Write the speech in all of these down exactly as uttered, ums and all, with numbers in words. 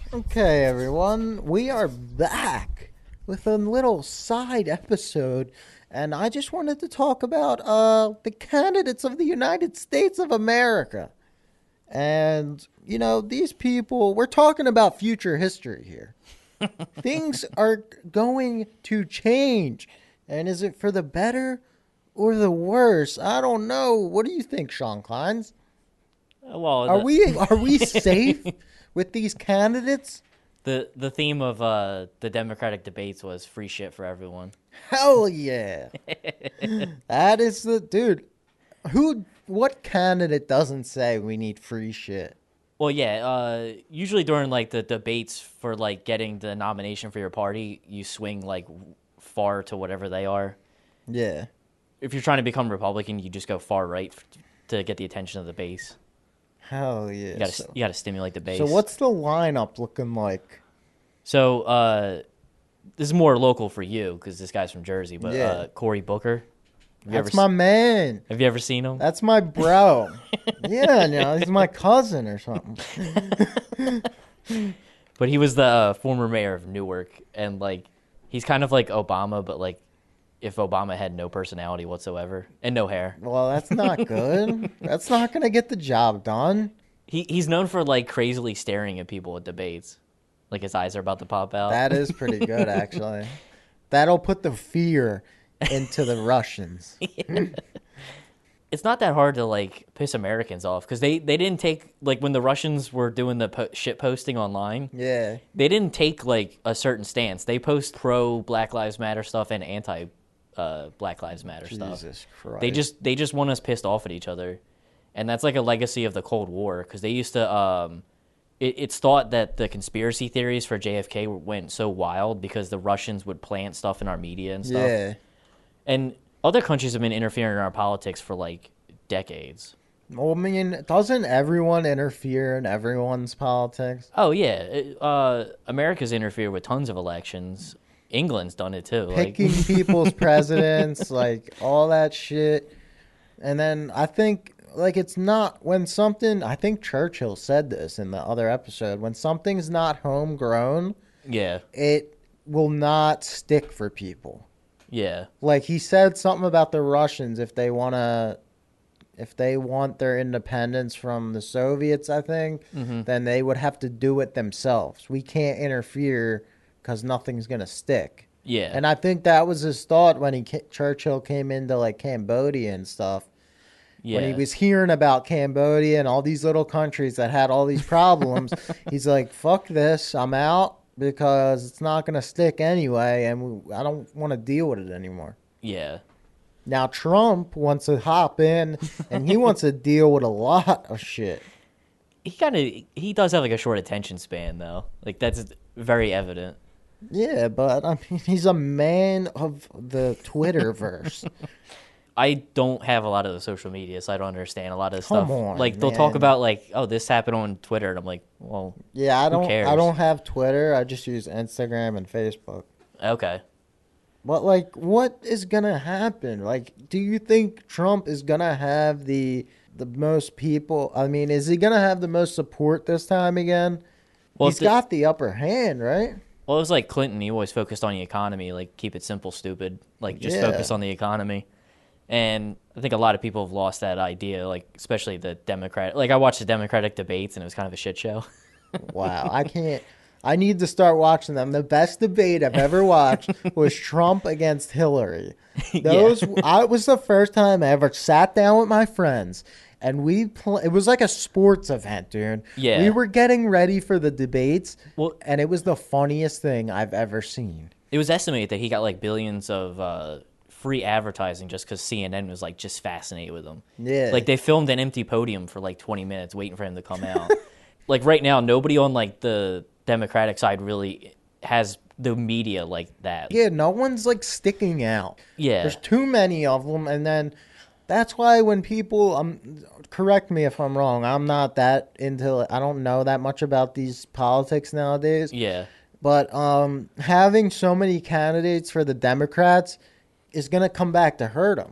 Okay, everyone, we are back with a little side episode, and I just wanted to talk about uh, the candidates of the United States of America. And, you know, these people, we're talking about future history here. Things are going to change. And is it for the better or the worse? I don't know. What do you think, Sean Kleins? Well, Are the we are we safe with these candidates? the the theme of uh the Democratic debates was free shit for everyone. Hell yeah. That is the dude. Who what candidate doesn't say we need free shit? Well, yeah. Uh, usually during like the debates for like getting the nomination for your party, you swing like far to whatever they are. Yeah. If you're trying to become Republican, you just go far right f- to get the attention of the base. Hell yeah. You got to So, you got to stimulate the base. so what's the lineup looking like? So uh, this is more local for you because this guy's from Jersey, but Yeah. uh, Cory Booker. Have you That's ever my s- man. Have you ever seen him? That's my bro. Yeah, you know, he's my cousin or something. But he was the uh, former mayor of Newark, and like he's kind of like Obama, but like if Obama had no personality whatsoever and no hair. Well, that's not good. That's not going to get the job done. He he's known for like crazily staring at people at debates, like his eyes are about to pop out. That is pretty good, actually. That'll put the fear into the Russians. It's not that hard to like piss Americans off because they they didn't take like when the Russians were doing the po- shit posting online. Yeah. They didn't take like a certain stance. They post pro Black Lives Matter stuff and anti uh, Black Lives Matter stuff. Jesus Christ. They just they just want us pissed off at each other, and that's like a legacy of the Cold War because they used to. Um, it, it's thought that the conspiracy theories for J F K went so wild because the Russians would plant stuff in our media and stuff, Yeah. and other countries have been interfering in our politics for like decades. Well, I mean, doesn't everyone interfere in everyone's politics? Oh yeah, it- uh, America's interfered with tons of elections. England's done it too. Picking Like, people's presidents, like all that shit. And then I think, like, it's not when something, I think Churchill said this in the other episode, when something's not homegrown, yeah, it will not stick for people. yeah, Like, he said something about the Russians if they want to. If they want their independence from the Soviets, I think, mm-hmm. then they would have to do it themselves. We can't interfere because nothing's going to stick. yeah, And I think that was his thought when he Churchill came into like Cambodia and stuff. yeah. When he was hearing about Cambodia and all these little countries that had all these problems, he's like, "Fuck this, I'm out because it's not going to stick anyway, and we, I don't want to deal with it anymore." yeah. Now Trump wants to hop in, and he wants to deal with a lot of shit. He kind of he does have like a short attention span though. Like that's very evident. Yeah, but I mean, he's a man of the Twitterverse. I don't have a lot of the social media, so I don't understand a lot of the Come stuff. on, like they'll talk man. about like, oh, this happened on Twitter, and I'm like, well, Yeah, I Who don't. cares? I don't have Twitter. I just use Instagram and Facebook. okay. But like, what is gonna happen? Like, do you think Trump is gonna have the the most people? I mean, is he gonna have the most support this time again? Well, He's the- got the upper hand, right? Well, it was like Clinton. He always focused on the economy, like keep it simple, stupid. Like just Yeah. focus on the economy. And I think a lot of people have lost that idea, like especially the Democrat. Like I watched the Democratic debates, and it was kind of a shit show. Wow, I can't. I need to start watching them. The best debate I've ever watched was Trump against Hillary. Those I it was the first time I ever sat down with my friends and we pl- it was like a sports event, dude. Yeah. We were getting ready for the debates, Well- and it was the funniest thing I've ever seen. It was estimated that he got like billions of uh, free advertising just because C N N was like just fascinated with him. Yeah. Like they filmed an empty podium for like twenty minutes waiting for him to come out. Like right now, nobody on like the Democratic side really has the media like that. Yeah, no one's like sticking out. Yeah. There's too many of them, and then that's why when people um correct me if I'm wrong, I'm not that into I don't know that much about these politics nowadays. Yeah. But um having so many candidates for the Democrats is going to come back to hurt them.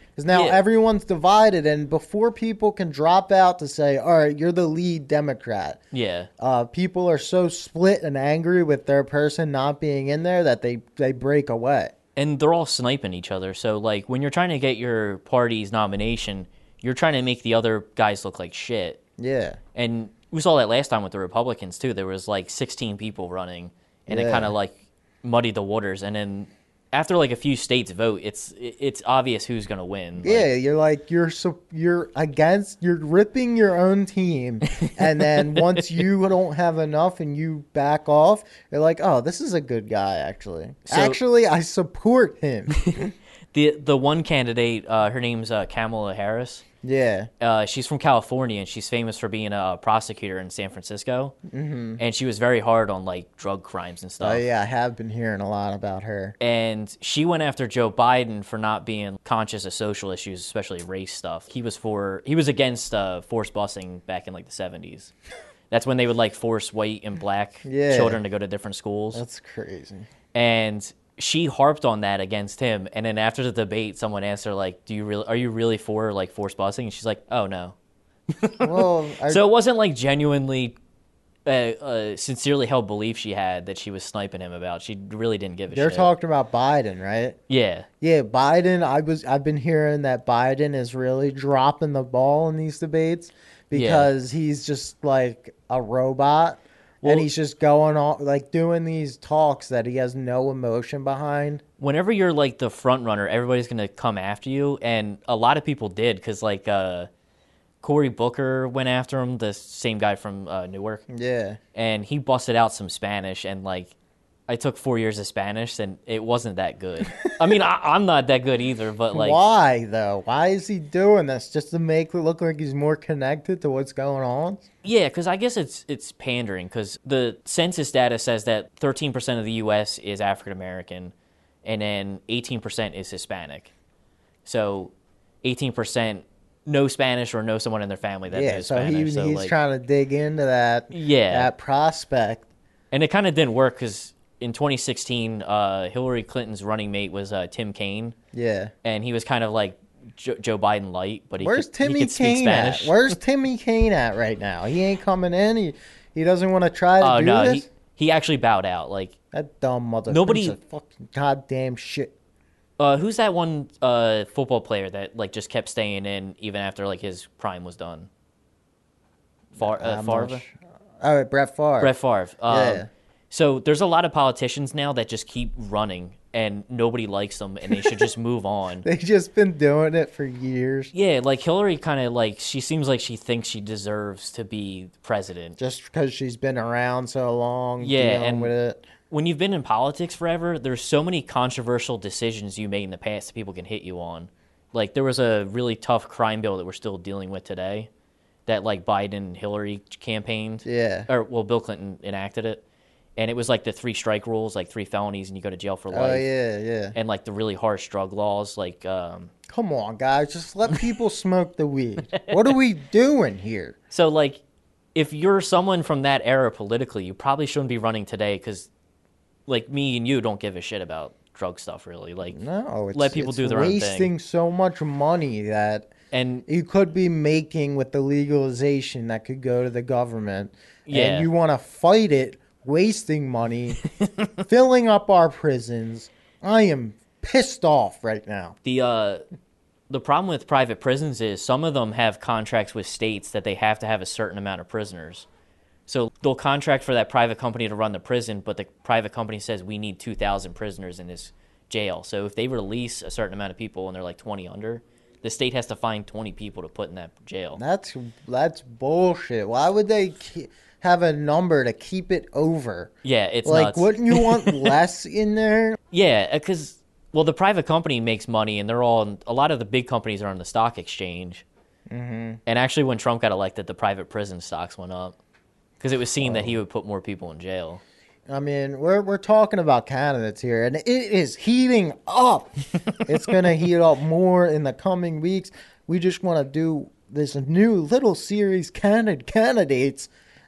Because now Yeah. everyone's divided, and before people can drop out to say, all right, you're the lead Democrat, Yeah. uh, people are so split and angry with their person not being in there that they, they break away. And they're all sniping each other. So, like, when you're trying to get your party's nomination, you're trying to make the other guys look like shit. Yeah. And we saw that last time with the Republicans, too. There was, like, sixteen people running, and it Yeah. kind of, like, muddied the waters. And then after, like, a few states vote, it's it's obvious who's going to win. Like, Yeah, you're like you're so you're against you're ripping your own team, and then once you don't have enough and you back off, you're like, oh, this is a good guy. Actually, So- actually, I support him. The, the one candidate, uh, her name's uh, Kamala Harris. Yeah, Uh, she's from California, and she's famous for being a prosecutor in San Francisco. Mm-hmm. And she was very hard on, like, drug crimes and stuff. oh yeah, I have been hearing a lot about her. And she went after Joe Biden for not being conscious of social issues, especially race stuff. He was for he was against uh, forced busing back in like the seventies. That's when they would like force white and black Yeah. children to go to different schools. That's crazy. And she harped on that against him. And then after the debate, someone asked her like, "Do you really are you really for like forced busing?" And she's like, "Oh no." Well, I, So it wasn't like genuinely. Uh, uh, sincerely held belief she had that she was sniping him about. She really didn't give a they're shit. talking about Biden, right? Yeah. Yeah, Biden. I was. I've been hearing that Biden is really dropping the ball in these debates because he's just like a robot, Well- and he's just going on like doing these talks that he has no emotion behind. Whenever you're like the front runner, everybody's gonna come after you, and a lot of people did because like uh, Cory Booker went after him, the same guy from uh, Newark, Yeah, and he busted out some Spanish, and like I took four years of Spanish, and it wasn't that good. I mean, I, I'm not that good either, but like, why though? Why is he doing this? Just to make it look like he's more connected to what's going on? yeah, because I guess it's it's pandering because the census data says that thirteen percent of the U S is African American, and then eighteen percent is Hispanic. So eighteen percent know Spanish or know someone in their family that Yeah, knows so Spanish. he, so he's like, trying to dig into that. Yeah. that prospect. and it kind of didn't work because in twenty sixteen, uh, Hillary Clinton's running mate was uh, Tim Kaine, Yeah. and he was kind of like Jo- Joe Biden light, but he Where's could, Timmy he could speak Kane at? Spanish. Where's Timmy Kane at right now? He ain't coming in. He he doesn't want to try to Oh do no, this. he he actually bowed out. Like, That dumb mother. Nobody- piece of fucking goddamn shit. uh, who's that one uh, football player that like just kept staying in even after like his prime was done? Far, uh, I'm not Favre? sh- Oh, Brett Favre. Brett Favre. Um, Yeah. So there's a lot of politicians now that just keep running and nobody likes them and they should just move on. They just been doing it for years. Yeah, like Hillary kind of like she seems like she thinks she deserves to be president. Just because she's been around so long. Yeah, dealing and- with it. When you've been in politics forever, there's so many controversial decisions you made in the past that people can hit you on. Like there was a really tough crime bill that we're still dealing with today that like Biden and Hillary campaigned. Yeah. Or well, Bill Clinton enacted it. And it was like the three strike rules, like three felonies and you go to jail for life. Oh yeah, yeah. And like the really harsh drug laws, like um, Come on, guys, just let people smoke the weed. What are we doing here? so like if you're someone from that era politically, you probably shouldn't be running today because like me and you don't give a shit about drug stuff really. Like No, it's, Let people it's do their own thing. wasting so much money that and you could be making with the legalization that could go to the government. Yeah. And you want to fight it, wasting money, filling up our prisons. I am pissed off right now. the uh the problem with private prisons is some of them have contracts with states that they have to have a certain amount of prisoners. So they'll contract for that private company to run the prison, but the private company says we need two thousand prisoners in this jail. So if they release a certain amount of people and they're like twenty under, the state has to find twenty people to put in that jail. That's that's bullshit. Why would they ke- have a number to keep it over? Yeah, it's Like, nuts. wouldn't you want less in there? Yeah, because well, the private company makes money, and they're all a lot of the big companies are on the stock exchange. Mm-hmm. And actually, when Trump got elected, the private prison stocks went up because it was seen that he would put more people in jail. I mean, we're we're talking about candidates here, and it is heating up. It's gonna heat up more in the coming weeks. We just want to do this new little series, candid candidates,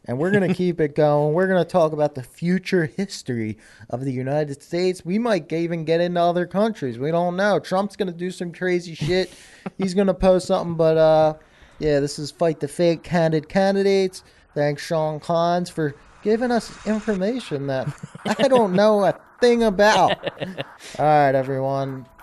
and we're going to keep it going. We're going to talk about the future history of the United States. We might even get into other countries. We don't know. Trump's going to do some crazy shit. He's going to post something, but uh, yeah, this is Fight the Fake Candid Candidates. Thanks, Sean Collins, for giving us information that I don't know a thing about. All right, everyone.